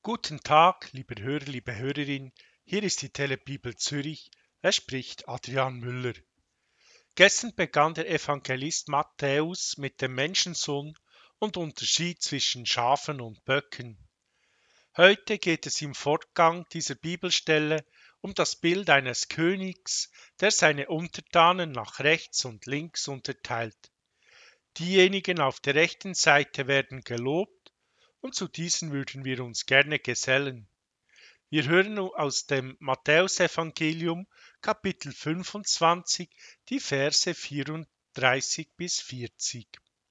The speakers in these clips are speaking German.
Guten Tag, lieber Hörer, liebe Hörerin. Hier ist die Telebibel Zürich. Es spricht Adrian Müller. Gestern begann der Evangelist Matthäus mit dem Menschensohn und unterschied zwischen Schafen und Böcken. Heute geht es im Fortgang dieser Bibelstelle um das Bild eines Königs, der seine Untertanen nach rechts und links unterteilt. Diejenigen auf der rechten Seite werden gelobt und zu diesen würden wir uns gerne gesellen. Wir hören aus dem Matthäusevangelium Kapitel 25 die Verse 34 bis 40.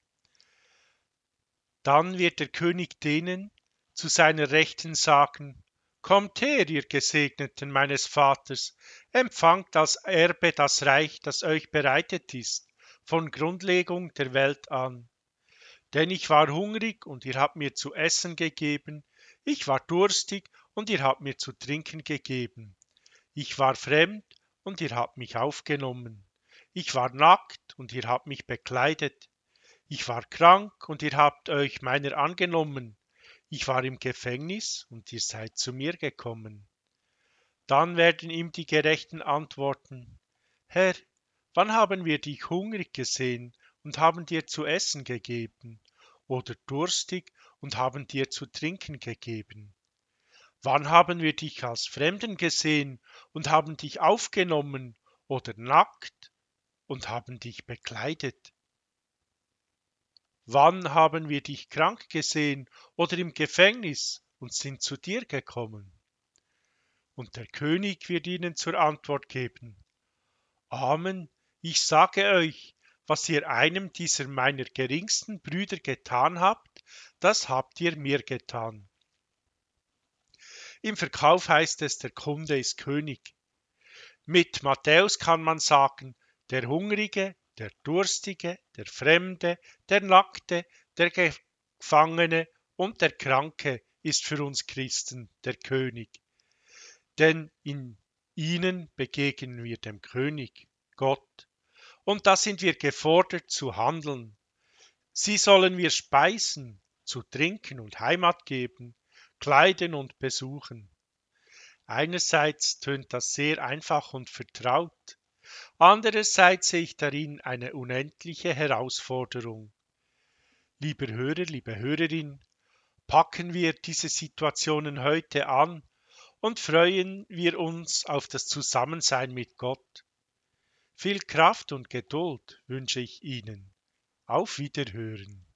Dann wird der König denen zu seiner Rechten sagen: Kommt her, ihr Gesegneten meines Vaters, empfangt als Erbe das Reich, das euch bereitet ist, von Grundlegung der Welt an. Denn ich war hungrig und ihr habt mir zu essen gegeben, ich war durstig und ihr habt mir zu trinken gegeben. Ich war fremd und ihr habt mich aufgenommen. Ich war nackt und ihr habt mich bekleidet. Ich war krank und ihr habt euch meiner angenommen. Ich war im Gefängnis und ihr seid zu mir gekommen. Dann werden ihm die Gerechten antworten: Herr, wann haben wir dich hungrig gesehen und haben dir zu essen gegeben, oder durstig und haben dir zu trinken gegeben? Wann haben wir dich als Fremden gesehen und haben dich aufgenommen, oder nackt und haben dich bekleidet? Wann haben wir dich krank gesehen oder im Gefängnis und sind zu dir gekommen? Und der König wird ihnen zur Antwort geben: Amen, ich sage euch, was ihr einem dieser meiner geringsten Brüder getan habt, das habt ihr mir getan. Im Verkauf heißt es, der Kunde ist König. Mit Matthäus kann man sagen, der Hungrige, der Durstige, der Fremde, der Nackte, der Gefangene und der Kranke ist für uns Christen der König. Denn in ihnen begegnen wir dem König, Gott. Und da sind wir gefordert zu handeln. Sie sollen wir speisen, zu trinken und Heimat geben, kleiden und besuchen. Einerseits tönt das sehr einfach und vertraut, andererseits sehe ich darin eine unendliche Herausforderung. Lieber Hörer, liebe Hörerin, packen wir diese Situationen heute an und freuen wir uns auf das Zusammensein mit Gott. Viel Kraft und Geduld wünsche ich Ihnen. Auf Wiederhören.